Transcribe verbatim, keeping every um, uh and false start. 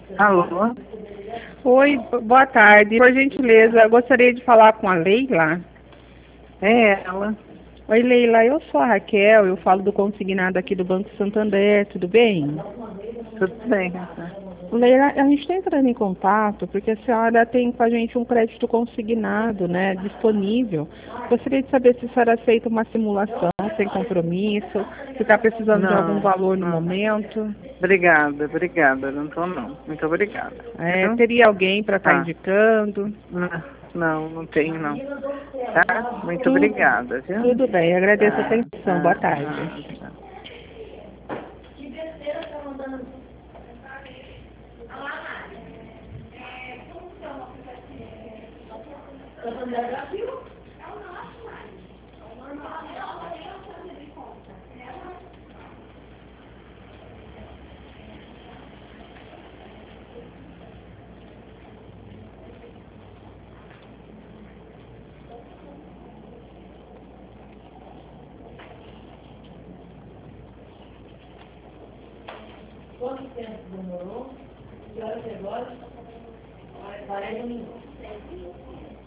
Alô? Oi, boa tarde. Por gentileza, eu gostaria de falar com a Leila. É ela. Oi, Leila, eu sou a Raquel, eu falo do consignado aqui do Banco Santander, tudo bem? Tudo bem, Rafa? Leila, a gente está entrando em contato porque a senhora tem com a gente um crédito consignado, né, disponível. Gostaria de saber se a senhora aceita uma simulação sem compromisso, se está precisando de algum Não, valor no não. momento. Obrigada, obrigada. Não tô não. Muito obrigada. É, Viu? teria alguém para estar Tá. indicando? Não, não, não tenho não. Tá? Muito Tu, obrigada, viu? tudo bem, agradeço a Tá, atenção. Boa tá, tarde. tá, tá. Quanto tempo demorou? Que horas é agora? quarenta minutos.